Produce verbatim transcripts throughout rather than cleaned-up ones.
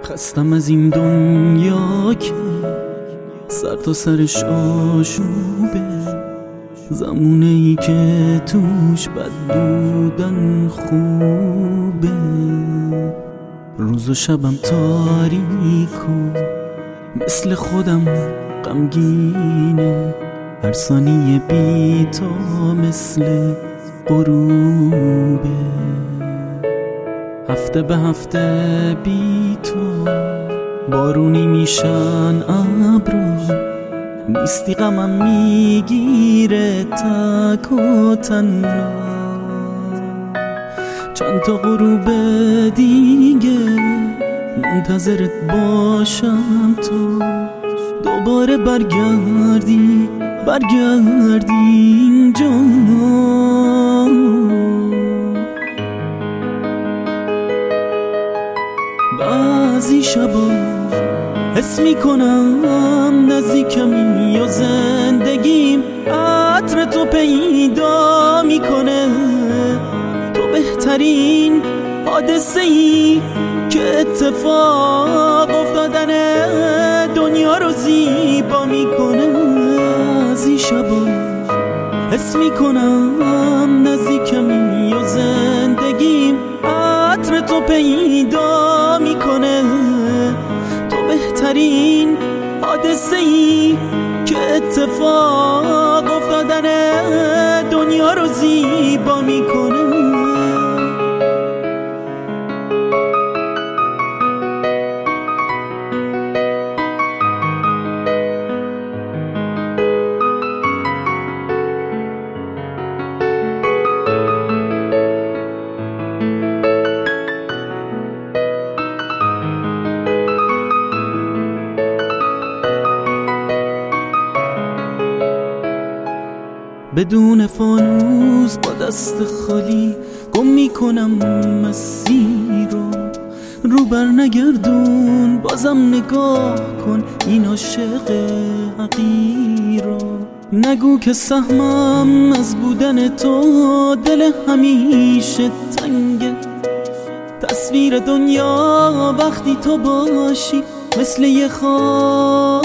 خستم از این دنیا که سر تا سرش آشوبه، زمونه ای که توش بد بودن خوبه. روز و شبم تاریک و مثل خودم غمگینه، هر ثانیه بی تو مثل غروبه. هفته به هفته بی تو بارونی میشن ابرو، نیستی غمم میگیره تک و تنها. چند تا غروب دیگه منتظرت باشم تو دوباره برگردی برگردی اینجا. بعضی شبا حس میکنم نزدیکمی یا زندگیم عطر تو پیدا میکنه. تو بهترین حادثه ای که اتفاق افتادن دنیا رو زیبا میکنه. از این شبا حس میکنم نزدیکمی یا زندگیم عطر تو پیدا میکنه. تو بهترین حادثه ای که اتفاق افتادن دنیا رو زیبا میکنه. بدون فانوس با دست خالی گم میکنم مسیر رو. رو بر نگردون بازم نگاه کن این عاشق حقیر رو. نگو که سهمم از بودن تو دل همیشه تنگه. تصویر دنیا وقتی تو باشی مثل یه خواب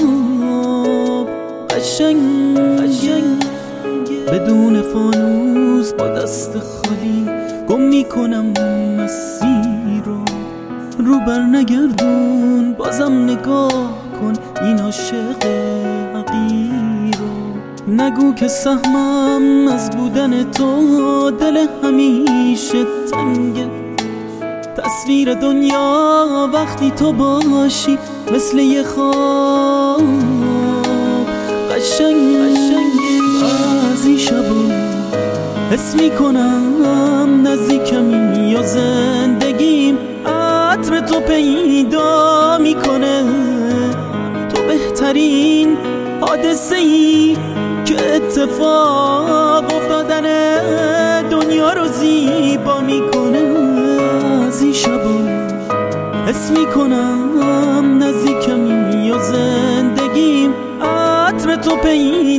قشنگه. بدون فانوس با دست خالی گم میکنم مسیر رو. رو بر نگردون بازم نگاه کن این عاشق حقیر رو. نگو که سهمم از بودن تو دل همیشه تنگه. تصویر دنیا وقتی تو باشی مثل یه خواب قشنگه. بعضی شبا حس میکنم نزدیکمی یا زندگیم عطر تو پیدا میکنه. تو بهترین حادثه ای که اتفاق افتادن دنیا رو زیبا میکنه. از این شبا حس میکنم نزدیکمی یا زندگیم عطر تو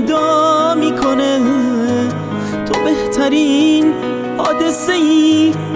پیدا میکنه. تو بهترین حادثه ای